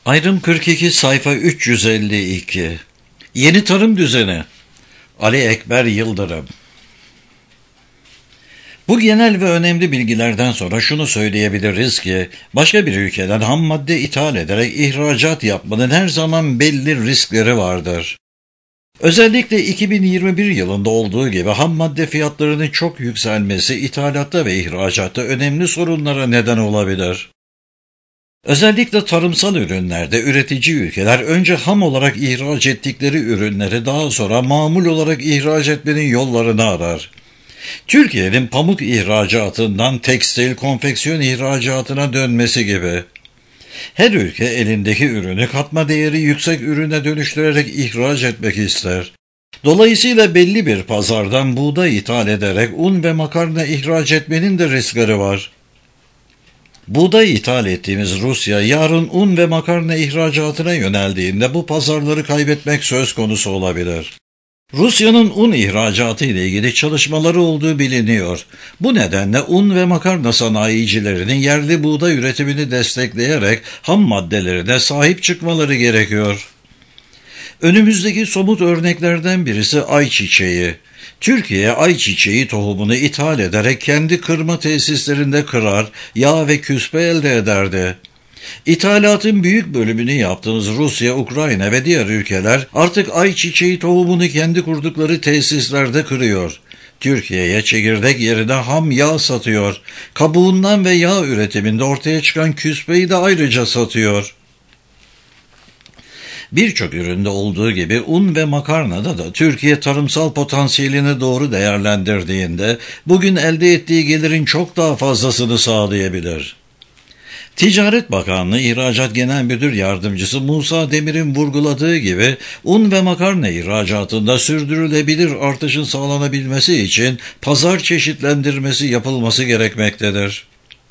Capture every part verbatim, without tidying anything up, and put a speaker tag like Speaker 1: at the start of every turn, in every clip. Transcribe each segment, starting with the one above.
Speaker 1: Ayrım kırk iki sayfa üç yüz elli iki. Yeni tarım düzeni. Ali Ekber Yıldırım. Bu genel ve önemli bilgilerden sonra şunu söyleyebiliriz ki, başka bir ülkeden ham madde ithal ederek ihracat yapmanın her zaman belli riskleri vardır. Özellikle iki bin yirmi bir yılında olduğu gibi ham madde fiyatlarının çok yükselmesi ithalatta ve ihracatta önemli sorunlara neden olabilir. Özellikle tarımsal ürünlerde üretici ülkeler önce ham olarak ihraç ettikleri ürünleri daha sonra mamul olarak ihraç etmenin yollarını arar. Türkiye'nin pamuk ihracatından tekstil, konfeksiyon ihracatına dönmesi gibi. Her ülke elindeki ürünü katma değeri yüksek ürüne dönüştürerek ihraç etmek ister. Dolayısıyla belli bir pazardan buğday ithal ederek un ve makarna ihraç etmenin de riskleri var. Buğday ithal ettiğimiz Rusya yarın un ve makarna ihracatına yöneldiğinde bu pazarları kaybetmek söz konusu olabilir. Rusya'nın un ihracatı ile ilgili çalışmaları olduğu biliniyor. Bu nedenle un ve makarna sanayicilerinin yerli buğday üretimini destekleyerek ham maddelerine sahip çıkmaları gerekiyor. Önümüzdeki somut örneklerden birisi ayçiçeği. Türkiye ayçiçeği tohumunu ithal ederek kendi kırma tesislerinde kırar, yağ ve küspe elde ederdi. İthalatın büyük bölümünü yaptığımız Rusya, Ukrayna ve diğer ülkeler artık ayçiçeği tohumunu kendi kurdukları tesislerde kırıyor. Türkiye'ye çekirdek yerine ham yağ satıyor. Kabuğundan ve yağ üretiminde ortaya çıkan küspeyi de ayrıca satıyor. Birçok üründe olduğu gibi un ve makarnada da Türkiye tarımsal potansiyelini doğru değerlendirdiğinde bugün elde ettiği gelirin çok daha fazlasını sağlayabilir. Ticaret Bakanlığı İhracat Genel Müdür Yardımcısı Musa Demir'in vurguladığı gibi un ve makarna ihracatında sürdürülebilir artışın sağlanabilmesi için pazar çeşitlendirmesi yapılması gerekmektedir.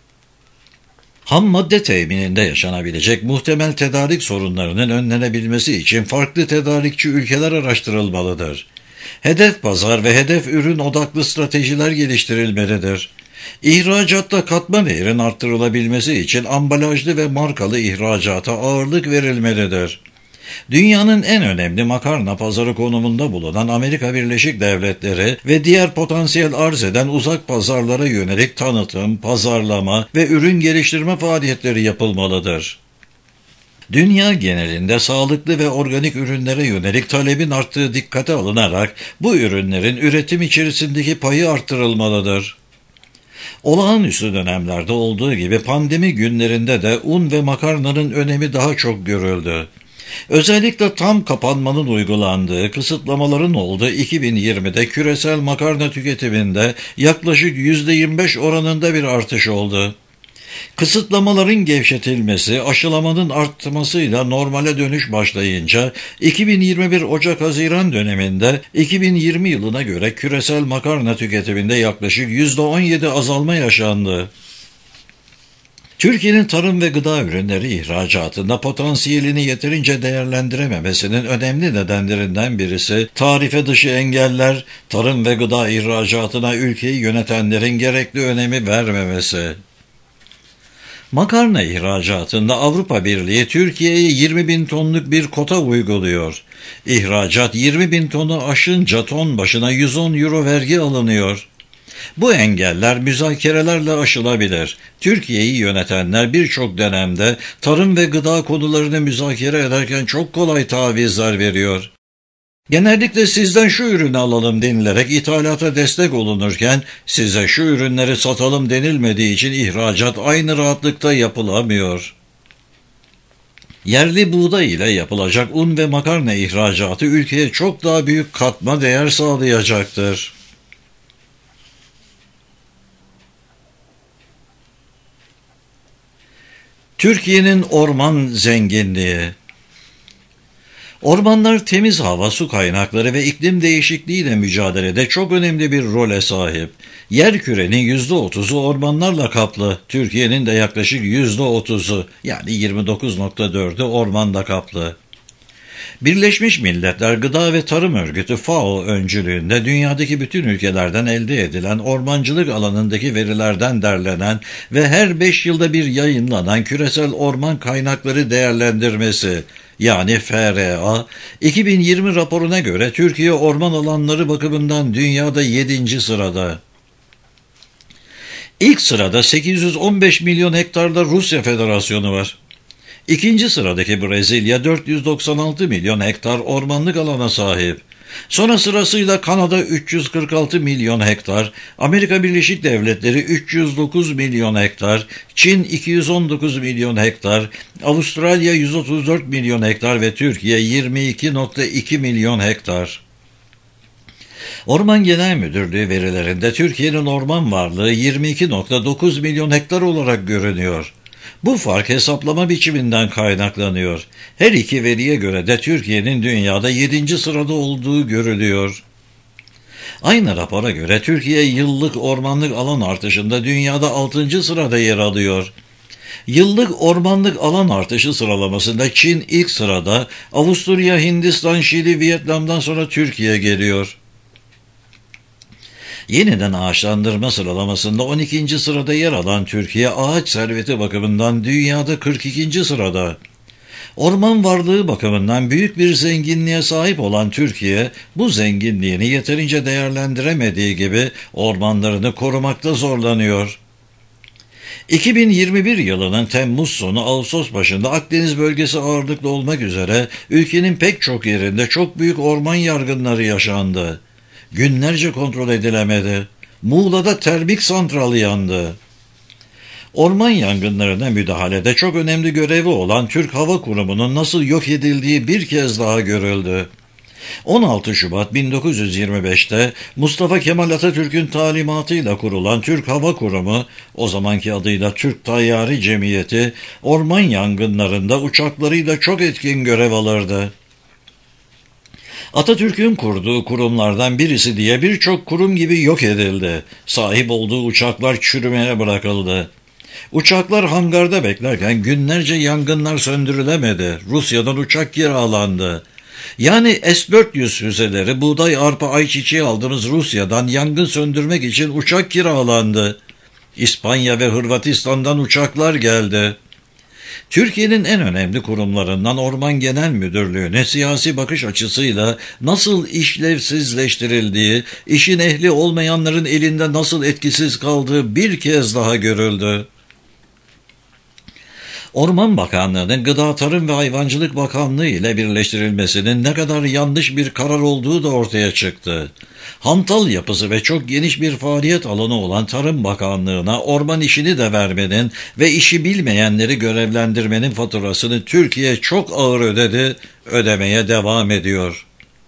Speaker 1: Ham madde temininde yaşanabilecek muhtemel tedarik sorunlarının önlenebilmesi için farklı tedarikçi ülkeler araştırılmalıdır. Hedef pazar ve hedef ürün odaklı stratejiler geliştirilmelidir. İhracatta katma değerin arttırılabilmesi için ambalajlı ve markalı ihracata ağırlık verilmelidir. Dünyanın en önemli makarna pazarı konumunda bulunan Amerika Birleşik Devletleri ve diğer potansiyel arz eden uzak pazarlara yönelik tanıtım, pazarlama ve ürün geliştirme faaliyetleri yapılmalıdır. Dünya genelinde sağlıklı ve organik ürünlere yönelik talebin arttığı dikkate alınarak bu ürünlerin üretim içerisindeki payı arttırılmalıdır. Olağanüstü dönemlerde olduğu gibi pandemi günlerinde de un ve makarnanın önemi daha çok görüldü. Özellikle tam kapanmanın uygulandığı, kısıtlamaların olduğu iki bin yirmide küresel makarna tüketiminde yaklaşık yüzde yirmi beş oranında bir artış oldu. Kısıtlamaların gevşetilmesi, aşılamanın artmasıyla normale dönüş başlayınca iki bin yirmi bir Ocak-Haziran döneminde iki bin yirmi yılına göre küresel makarna tüketiminde yaklaşık yüzde on yedi azalma yaşandı. Türkiye'nin tarım ve gıda ürünleri ihracatında potansiyelini yeterince değerlendirememesinin önemli nedenlerinden birisi tarife dışı engeller, tarım ve gıda ihracatına ülkeyi yönetenlerin gerekli önemi vermemesi. Makarna ihracatında Avrupa Birliği Türkiye'ye yirmi bin tonluk bir kota uyguluyor. İhracat yirmi bin tonu aşınca ton başına yüz on euro vergi alınıyor. Bu engeller müzakerelerle aşılabilir. Türkiye'yi yönetenler birçok dönemde tarım ve gıda konularını müzakere ederken çok kolay tavizler veriyor. Genellikle sizden şu ürünü alalım denilerek ithalata destek olunurken size şu ürünleri satalım denilmediği için ihracat aynı rahatlıkta yapılamıyor. Yerli buğday ile yapılacak un ve makarna ihracatı ülkeye çok daha büyük katma değer sağlayacaktır. Türkiye'nin orman zenginliği. Ormanlar temiz hava, su kaynakları ve iklim değişikliğiyle mücadelede çok önemli bir role sahip. Yerkürenin yüzde otuzu ormanlarla kaplı, Türkiye'nin de yaklaşık yüzde otuzu yani yirmi dokuz virgül dördü ormanla kaplı. Birleşmiş Milletler Gıda ve Tarım Örgütü F A O öncülüğünde dünyadaki bütün ülkelerden elde edilen ormancılık alanındaki verilerden derlenen ve her beş yılda bir yayınlanan küresel orman kaynakları değerlendirmesi yani F R A, iki bin yirmi raporuna göre Türkiye orman alanları bakımından dünyada yedinci sırada. İlk sırada sekiz yüz on beş milyon hektarda Rusya Federasyonu var. İkinci sıradaki Brezilya dört yüz doksan altı milyon hektar ormanlık alana sahip. Sonra sırasıyla Kanada üç yüz kırk altı milyon hektar, Amerika Birleşik Devletleri üç yüz dokuz milyon hektar, Çin iki yüz on dokuz milyon hektar, Avustralya yüz otuz dört milyon hektar ve Türkiye yirmi iki virgül iki milyon hektar. Orman Genel Müdürlüğü verilerinde Türkiye'nin orman varlığı yirmi iki virgül dokuz milyon hektar olarak görünüyor. Bu fark hesaplama biçiminden kaynaklanıyor. Her iki veriye göre de Türkiye'nin dünyada yedinci sırada olduğu görülüyor. Aynı rapora göre Türkiye yıllık ormanlık alan artışında dünyada altıncı sırada yer alıyor. Yıllık ormanlık alan artışı sıralamasında Çin ilk sırada, Avusturya, Hindistan, Şili, Vietnam'dan sonra Türkiye geliyor. Yeniden ağaçlandırma sıralamasında on ikinci sırada yer alan Türkiye, ağaç serveti bakımından dünyada kırk ikinci sırada. Orman varlığı bakımından büyük bir zenginliğe sahip olan Türkiye, bu zenginliğini yeterince değerlendiremediği gibi ormanlarını korumakta zorlanıyor. iki bin yirmi bir yılının Temmuz sonu Ağustos başında Akdeniz bölgesi ağırlıklı olmak üzere ülkenin pek çok yerinde çok büyük orman yangınları yaşandı. Günlerce kontrol edilemedi. Muğla'da termik santral yandı. Orman yangınlarına müdahalede çok önemli görevi olan Türk Hava Kurumu'nun nasıl yok edildiği bir kez daha görüldü. on altı Şubat bin dokuz yüz yirmi beşte Mustafa Kemal Atatürk'ün talimatıyla kurulan Türk Hava Kurumu, o zamanki adıyla Türk Tayyari Cemiyeti, orman yangınlarında uçaklarıyla çok etkin görev alırdı. Atatürk'ün kurduğu kurumlardan birisi diye birçok kurum gibi yok edildi. Sahip olduğu uçaklar çürümeye bırakıldı. Uçaklar hangarda beklerken günlerce yangınlar söndürülemedi. Rusya'dan uçak kiralandı. Yani S dört yüz füzeleri, buğday, arpa, ayçiçeği aldığımız Rusya'dan yangın söndürmek için uçak kiralandı. İspanya ve Hırvatistan'dan uçaklar geldi. Türkiye'nin en önemli kurumlarından Orman Genel Müdürlüğü'ne siyasi bakış açısıyla nasıl işlevsizleştirildiği, işin ehli olmayanların elinde nasıl etkisiz kaldığı bir kez daha görüldü. Orman Bakanlığı'nın Gıda, Tarım ve Hayvancılık Bakanlığı ile birleştirilmesinin ne kadar yanlış bir karar olduğu da ortaya çıktı. Hantal yapısı ve çok geniş bir faaliyet alanı olan Tarım Bakanlığı'na orman işini de vermenin ve işi bilmeyenleri görevlendirmenin faturasını Türkiye çok ağır ödedi, ödemeye devam ediyor.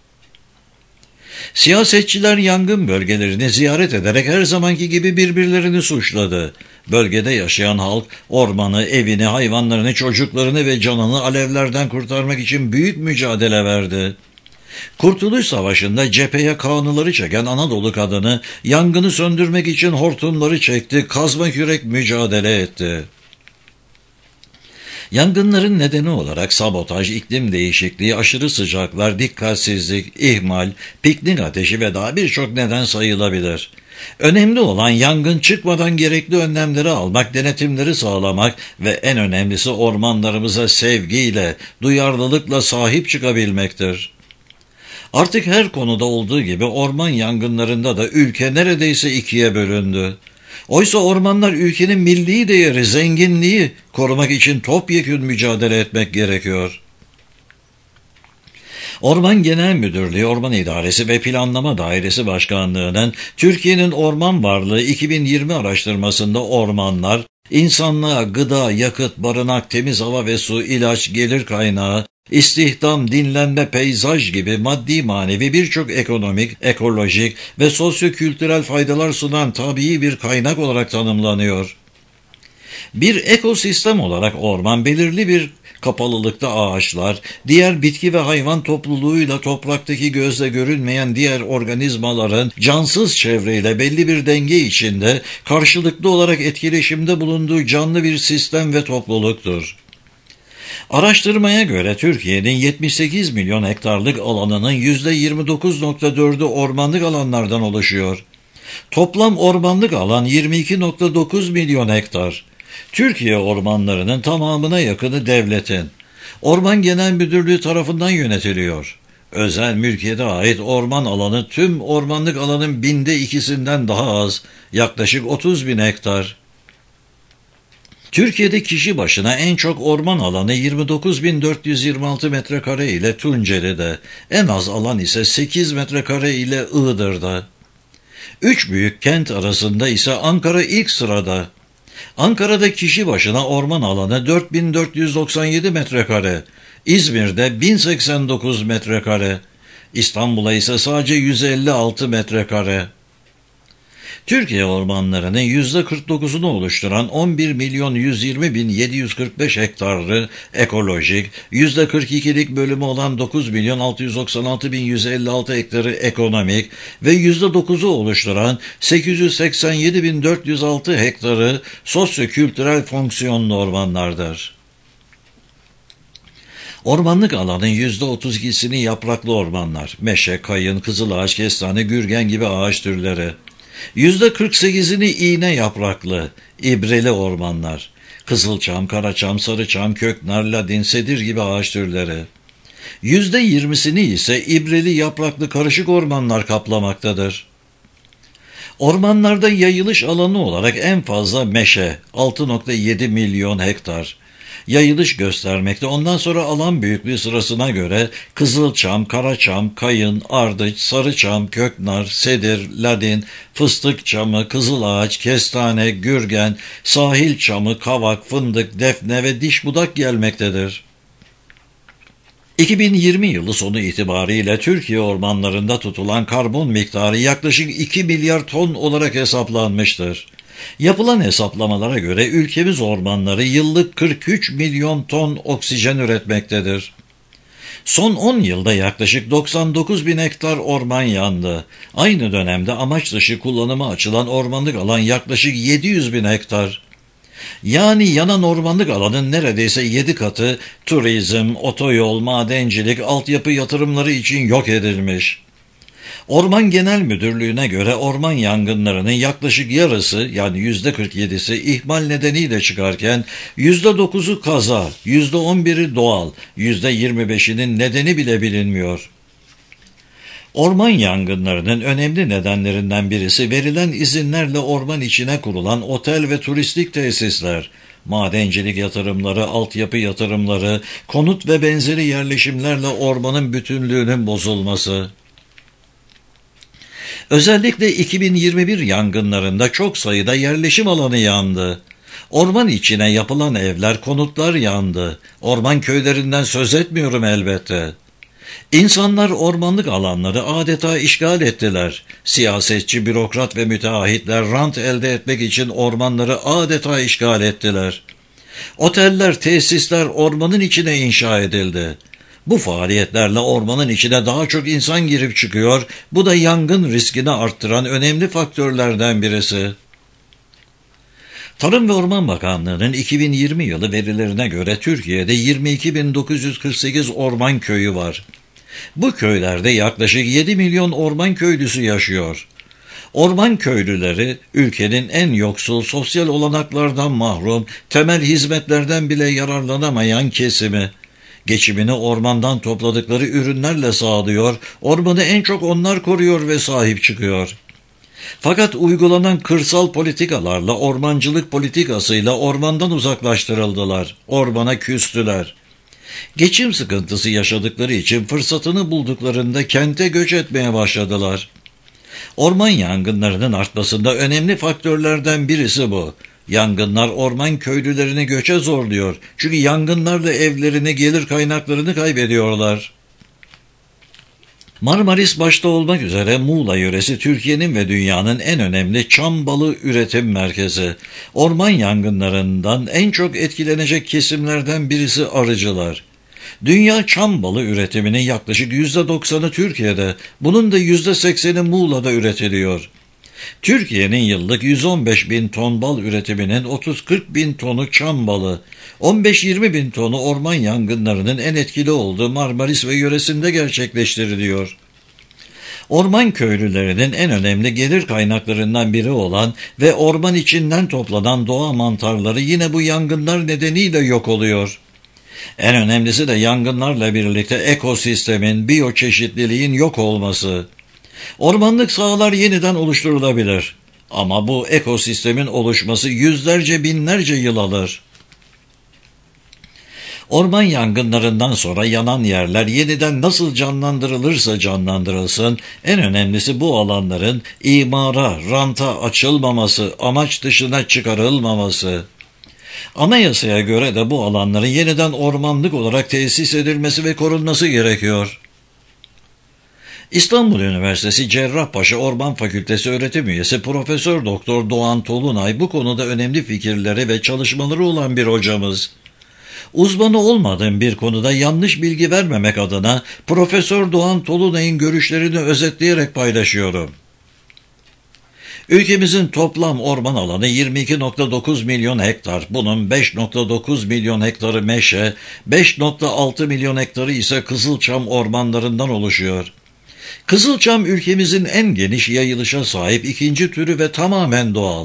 Speaker 1: Siyasetçiler yangın bölgelerini ziyaret ederek her zamanki gibi birbirlerini suçladı. Bölgede yaşayan halk ormanı, evini, hayvanlarını, çocuklarını ve canını alevlerden kurtarmak için büyük mücadele verdi. Kurtuluş Savaşı'nda cepheye kanıları çeken Anadolu kadını yangını söndürmek için hortumları çekti, kazma kürek mücadele etti. Yangınların nedeni olarak sabotaj, iklim değişikliği, aşırı sıcaklar, dikkatsizlik, ihmal, piknik ateşi ve daha birçok neden sayılabilir. Önemli olan yangın çıkmadan gerekli önlemleri almak, denetimleri sağlamak ve en önemlisi ormanlarımıza sevgiyle, duyarlılıkla sahip çıkabilmektir. Artık her konuda olduğu gibi orman yangınlarında da ülke neredeyse ikiye bölündü. Oysa ormanlar ülkenin milli değeri, zenginliği korumak için topyekün mücadele etmek gerekiyor. Orman Genel Müdürlüğü, Orman İdaresi ve Planlama Dairesi Başkanlığı'nın Türkiye'nin orman varlığı iki bin yirmi araştırmasında ormanlar, insanlığa gıda, yakıt, barınak, temiz hava ve su, ilaç, gelir kaynağı, İstihdam, dinlenme, peyzaj gibi maddi manevi birçok ekonomik, ekolojik ve sosyokültürel faydalar sunan tabii bir kaynak olarak tanımlanıyor. Bir ekosistem olarak orman belirli bir kapalılıkta ağaçlar, diğer bitki ve hayvan topluluğuyla topraktaki gözle görünmeyen diğer organizmaların cansız çevreyle belli bir denge içinde karşılıklı olarak etkileşimde bulunduğu canlı bir sistem ve topluluktur. Araştırmaya göre Türkiye'nin yetmiş sekiz milyon hektarlık alanının yüzde yirmi dokuz nokta dördü ormanlık alanlardan oluşuyor. Toplam ormanlık alan yirmi iki nokta dokuz milyon hektar. Türkiye ormanlarının tamamına yakını devletin. Orman Genel Müdürlüğü tarafından yönetiliyor. Özel mülkiyete ait orman alanı tüm ormanlık alanın binde ikisinden daha az, yaklaşık otuz bin hektar. Türkiye'de kişi başına en çok orman alanı yirmi dokuz bin dört yüz yirmi altı metrekare ile Tunceli'de, en az alan ise sekiz metrekare ile Iğdır'da. Üç büyük kent arasında ise Ankara ilk sırada. Ankara'da kişi başına orman alanı dört bin dört yüz doksan yedi metrekare, İzmir'de bin seksen dokuz metrekare, İstanbul'a ise sadece yüz elli altı metrekare. Türkiye ormanlarının yüzde kırk dokuzunu oluşturan on bir milyon yüz yirmi bin yedi yüz kırk beş hektarı ekolojik, yüzde kırk ikilik bölümü olan dokuz milyon altı yüz doksan altı bin yüz elli altı hektarı ekonomik ve yüzde dokuzu oluşturan sekiz yüz seksen yedi bin dört yüz altı hektarı sosyo-kültürel fonksiyonlu ormanlardır. Ormanlık alanın yüzde otuz ikisini yapraklı ormanlar, meşe, kayın, kızılağaç, kestane, gürgen gibi ağaç türleri. yüzde kırk sekizini iğne yapraklı, ibreli ormanlar, kızılçam, karaçam, sarıçam, köknar, ladin, sedir gibi ağaç türleri. yüzde yirmisini ise ibreli yapraklı karışık ormanlar kaplamaktadır. Ormanlarda yayılış alanı olarak en fazla meşe, altı nokta yedi milyon hektar. Yayılış göstermekte. Ondan sonra alan büyüklüğü sırasına göre kızılçam, karaçam, kayın, ardıç, sarıçam, köknar, sedir, ladin, fıstık çamı, kızılağaç, kestane, gürgen, sahil çamı, kavak, fındık, defne ve diş budak gelmektedir. iki bin yirmi yılı sonu itibariyle Türkiye ormanlarında tutulan karbon miktarı yaklaşık iki milyar ton olarak hesaplanmıştır. Yapılan hesaplamalara göre ülkemiz ormanları yıllık kırk üç milyon ton oksijen üretmektedir. Son on yılda yaklaşık doksan dokuz bin hektar orman yandı. Aynı dönemde amaç dışı kullanıma açılan ormanlık alan yaklaşık yedi yüz bin hektar. Yani yanan ormanlık alanın neredeyse yedi katı turizm, otoyol, madencilik, altyapı yatırımları için yok edilmiş. Orman Genel Müdürlüğü'ne göre orman yangınlarının yaklaşık yarısı yani yüzde kırk yedisi ihmal nedeniyle çıkarken yüzde dokuzu kaza, yüzde on biri doğal, yüzde yirmi beşinin nedeni bile bilinmiyor. Orman yangınlarının önemli nedenlerinden birisi verilen izinlerle orman içine kurulan otel ve turistik tesisler, madencilik yatırımları, altyapı yatırımları, konut ve benzeri yerleşimlerle ormanın bütünlüğünün bozulması. Özellikle iki bin yirmi bir yangınlarında çok sayıda yerleşim alanı yandı. Orman içine yapılan evler, konutlar yandı. Orman köylerinden söz etmiyorum elbette. İnsanlar ormanlık alanları adeta işgal ettiler. Siyasetçi, bürokrat ve müteahhitler rant elde etmek için ormanları adeta işgal ettiler. Oteller, tesisler ormanın içine inşa edildi. Bu faaliyetlerle ormanın içine daha çok insan girip çıkıyor, bu da yangın riskini arttıran önemli faktörlerden birisi. Tarım ve Orman Bakanlığı'nın iki bin yirmi yılı verilerine göre Türkiye'de yirmi iki bin dokuz yüz kırk sekiz orman köyü var. Bu köylerde yaklaşık yedi milyon orman köylüsü yaşıyor. Orman köylüleri ülkenin en yoksul, sosyal olanaklardan mahrum, temel hizmetlerden bile yararlanamayan kesimi. Geçimini ormandan topladıkları ürünlerle sağlıyor, ormanı en çok onlar koruyor ve sahip çıkıyor. Fakat uygulanan kırsal politikalarla, ormancılık politikasıyla ormandan uzaklaştırıldılar, ormana küstüler. Geçim sıkıntısı yaşadıkları için fırsatını bulduklarında kente göç etmeye başladılar. Orman yangınlarının artmasında önemli faktörlerden birisi bu. Yangınlar orman köylülerini göçe zorluyor. Çünkü yangınlarla evlerini, gelir kaynaklarını kaybediyorlar. Marmaris başta olmak üzere Muğla yöresi Türkiye'nin ve dünyanın en önemli çam balı üretim merkezi. Orman yangınlarından en çok etkilenecek kesimlerden birisi arıcılar. Dünya çam balı üretiminin yaklaşık yüzde doksanı Türkiye'de, bunun da yüzde sekseni Muğla'da üretiliyor. Türkiye'nin yıllık yüz on beş bin ton bal üretiminin otuz kırk bin tonu çam balı, on beş yirmi bin tonu orman yangınlarının en etkili olduğu Marmaris ve yöresinde gerçekleştiriliyor. Orman köylülerinin en önemli gelir kaynaklarından biri olan ve orman içinden toplanan doğa mantarları yine bu yangınlar nedeniyle yok oluyor. En önemlisi de yangınlarla birlikte ekosistemin, biyoçeşitliliğin yok olması. Ormanlık sahalar yeniden oluşturulabilir ama bu ekosistemin oluşması yüzlerce binlerce yıl alır. Orman yangınlarından sonra yanan yerler yeniden nasıl canlandırılırsa canlandırılsın, en önemlisi bu alanların imara, ranta açılmaması, amaç dışına çıkarılmaması. Anayasaya göre de bu alanların yeniden ormanlık olarak tesis edilmesi ve korunması gerekiyor. İstanbul Üniversitesi Cerrahpaşa Orman Fakültesi öğretim üyesi Profesör Doktor Doğan Tolunay bu konuda önemli fikirleri ve çalışmaları olan bir hocamız. Uzmanı olmadığım bir konuda yanlış bilgi vermemek adına Profesör Doğan Tolunay'ın görüşlerini özetleyerek paylaşıyorum. Ülkemizin toplam orman alanı yirmi iki virgül dokuz milyon hektar. Bunun beş virgül dokuz milyon hektarı meşe, beş virgül altı milyon hektarı ise kızılçam ormanlarından oluşuyor. Kızılçam ülkemizin en geniş yayılışa sahip ikinci türü ve tamamen doğal.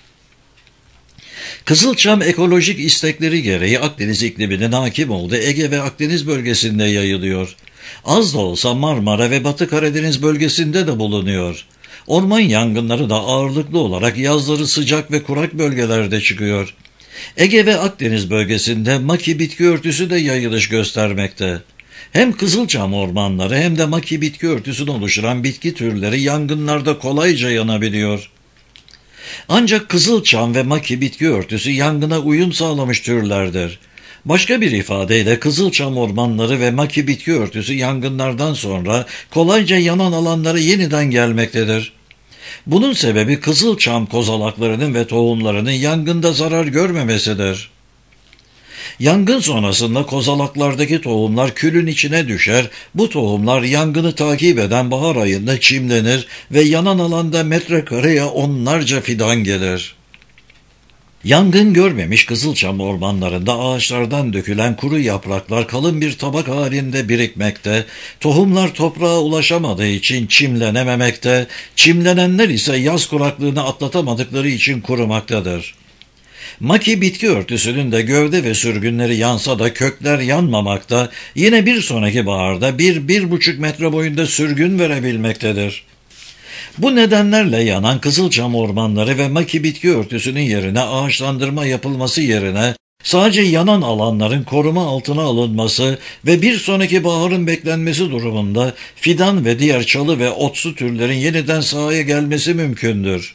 Speaker 1: Kızılçam ekolojik istekleri gereği Akdeniz ikliminin hakim olduğu Ege ve Akdeniz bölgesinde yayılıyor. Az da olsa Marmara ve Batı Karadeniz bölgesinde de bulunuyor. Orman yangınları da ağırlıklı olarak yazları sıcak ve kurak bölgelerde çıkıyor. Ege ve Akdeniz bölgesinde maki bitki örtüsü de yayılış göstermekte. Hem kızılçam ormanları hem de maki bitki örtüsünü oluşturan bitki türleri yangınlarda kolayca yanabiliyor. Ancak kızılçam ve maki bitki örtüsü yangına uyum sağlamış türlerdir. Başka bir ifadeyle kızılçam ormanları ve maki bitki örtüsü yangınlardan sonra kolayca yanan alanlara yeniden gelmektedir. Bunun sebebi kızılçam kozalaklarının ve tohumlarının yangında zarar görmemesidir. Yangın sonrasında kozalaklardaki tohumlar külün içine düşer, bu tohumlar yangını takip eden bahar ayında çimlenir ve yanan alanda metrekareye onlarca fidan gelir. Yangın görmemiş kızılçam ormanlarında ağaçlardan dökülen kuru yapraklar kalın bir tabak halinde birikmekte, tohumlar toprağa ulaşamadığı için çimlenememekte, çimlenenler ise yaz kuraklığını atlatamadıkları için kurumaktadır. Maki bitki örtüsünün de gövde ve sürgünleri yansa da kökler yanmamakta, yine bir sonraki baharda bir bir buçuk metre boyunda sürgün verebilmektedir. Bu nedenlerle yanan kızılçam ormanları ve maki bitki örtüsünün yerine ağaçlandırma yapılması yerine sadece yanan alanların koruma altına alınması ve bir sonraki baharın beklenmesi durumunda fidan ve diğer çalı ve otsu türlerin yeniden sahaya gelmesi mümkündür.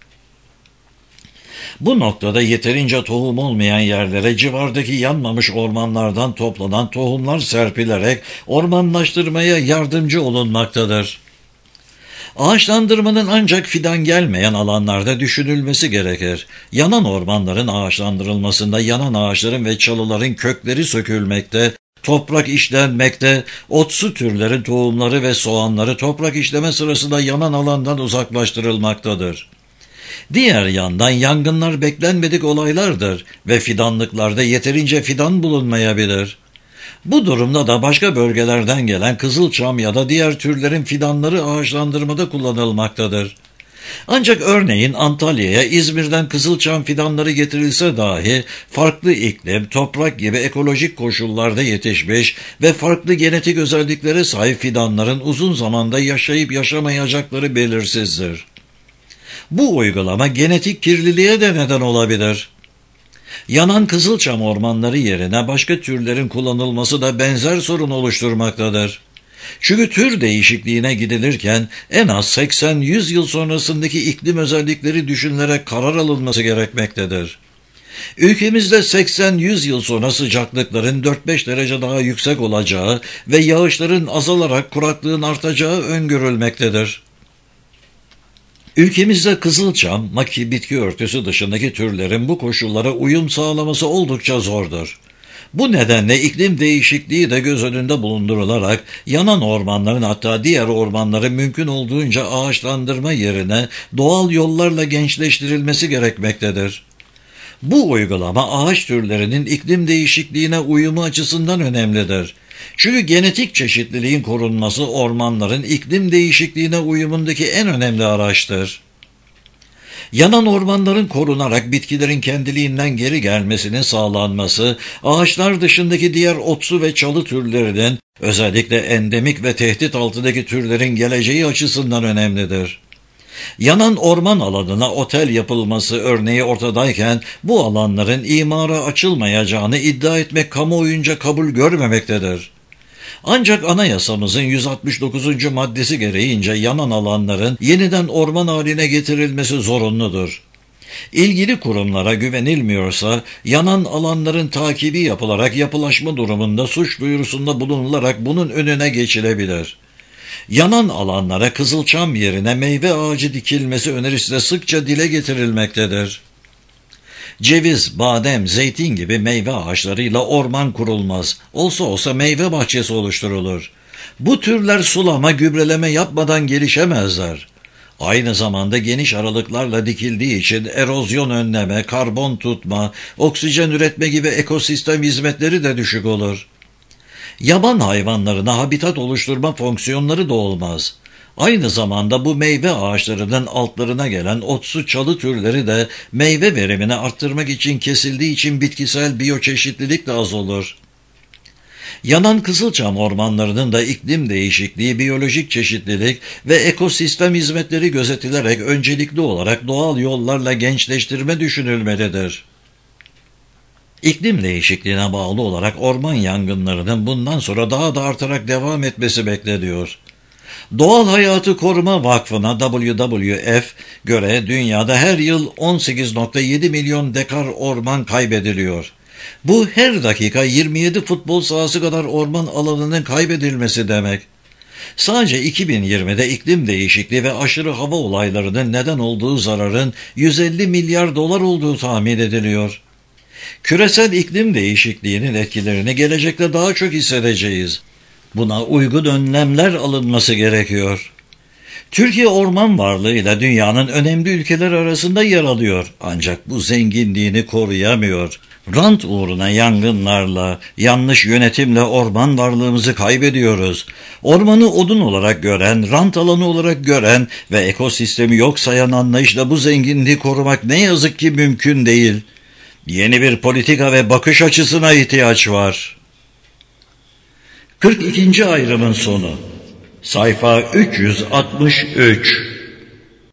Speaker 1: Bu noktada yeterince tohum olmayan yerlere civardaki yanmamış ormanlardan toplanan tohumlar serpilerek ormanlaştırmaya yardımcı olunmaktadır. Ağaçlandırmanın ancak fidan gelmeyen alanlarda düşünülmesi gerekir. Yanan ormanların ağaçlandırılmasında yanan ağaçların ve çalıların kökleri sökülmekte, toprak işlenmekte, otsu türlerin tohumları ve soğanları toprak işleme sırasında yanan alandan uzaklaştırılmaktadır. Diğer yandan yangınlar beklenmedik olaylardır ve fidanlıklarda yeterince fidan bulunmayabilir. Bu durumda da başka bölgelerden gelen kızılçam ya da diğer türlerin fidanları ağaçlandırmada kullanılmaktadır. Ancak örneğin Antalya'ya İzmir'den kızılçam fidanları getirilse dahi farklı iklim, toprak gibi ekolojik koşullarda yetişmiş ve farklı genetik özelliklere sahip fidanların uzun zamanda yaşayıp yaşamayacakları belirsizdir. Bu uygulama genetik kirliliğe de neden olabilir. Yanan kızılçam ormanları yerine başka türlerin kullanılması da benzer sorun oluşturmaktadır. Çünkü tür değişikliğine gidilirken en az seksen yüz yıl sonrasındaki iklim özellikleri düşünülerek karar alınması gerekmektedir. Ülkemizde seksen yüz yıl sonra sıcaklıkların dört beş derece daha yüksek olacağı ve yağışların azalarak kuraklığın artacağı öngörülmektedir. Ülkemizde kızılçam, maki bitki örtüsü dışındaki türlerin bu koşullara uyum sağlaması oldukça zordur. Bu nedenle iklim değişikliği de göz önünde bulundurularak yanan ormanların, hatta diğer ormanların mümkün olduğunca ağaçlandırma yerine doğal yollarla gençleştirilmesi gerekmektedir. Bu uygulama ağaç türlerinin iklim değişikliğine uyumu açısından önemlidir. Çünkü genetik çeşitliliğin korunması ormanların iklim değişikliğine uyumundaki en önemli araçtır. Yanan ormanların korunarak bitkilerin kendiliğinden geri gelmesinin sağlanması, ağaçlar dışındaki diğer otsu ve çalı türlerinin, özellikle endemik ve tehdit altındaki türlerin geleceği açısından önemlidir. Yanan orman alanına otel yapılması örneği ortadayken bu alanların imara açılmayacağını iddia etmek kamuoyunca kabul görmemektedir. Ancak anayasamızın yüz altmış dokuzuncu maddesi gereğince yanan alanların yeniden orman haline getirilmesi zorunludur. İlgili kurumlara güvenilmiyorsa yanan alanların takibi yapılarak yapılaşma durumunda suç duyurusunda bulunularak bunun önüne geçilebilir. Yanan alanlara kızılçam yerine meyve ağacı dikilmesi önerisi de sıkça dile getirilmektedir. Ceviz, badem, zeytin gibi meyve ağaçlarıyla orman kurulmaz. Olsa olsa meyve bahçesi oluşturulur. Bu türler sulama, gübreleme yapmadan gelişemezler. Aynı zamanda geniş aralıklarla dikildiği için erozyon önleme, karbon tutma, oksijen üretme gibi ekosistem hizmetleri de düşük olur. Yaban hayvanlarına habitat oluşturma fonksiyonları da olmaz. Aynı zamanda bu meyve ağaçlarının altlarına gelen otsu çalı türleri de meyve verimini arttırmak için kesildiği için bitkisel biyoçeşitlilik de az olur. Yanan kızılçam ormanlarının da iklim değişikliği, biyolojik çeşitlilik ve ekosistem hizmetleri gözetilerek öncelikli olarak doğal yollarla gençleştirme düşünülmelidir. İklim değişikliğine bağlı olarak orman yangınlarının bundan sonra daha da artarak devam etmesi bekleniyor. Doğal Hayatı Koruma Vakfı'na W W F göre dünyada her yıl on sekiz nokta yedi milyon dekar orman kaybediliyor. Bu her dakika yirmi yedi futbol sahası kadar orman alanının kaybedilmesi demek. Sadece iki bin yirmide iklim değişikliği ve aşırı hava olaylarının neden olduğu zararın yüz elli milyar dolar olduğu tahmin ediliyor. Küresel iklim değişikliğinin etkilerini gelecekte daha çok hissedeceğiz. Buna uygun önlemler alınması gerekiyor. Türkiye orman varlığıyla dünyanın önemli ülkeler arasında yer alıyor. Ancak bu zenginliğini koruyamıyor. Rant uğruna yangınlarla, yanlış yönetimle orman varlığımızı kaybediyoruz. Ormanı odun olarak gören, rant alanı olarak gören ve ekosistemi yok sayan anlayışla bu zenginliği korumak ne yazık ki mümkün değil. Yeni bir politika ve bakış açısına ihtiyaç var. kırk ikinci ayrımın sonu. Sayfa üç yüz altmış üç.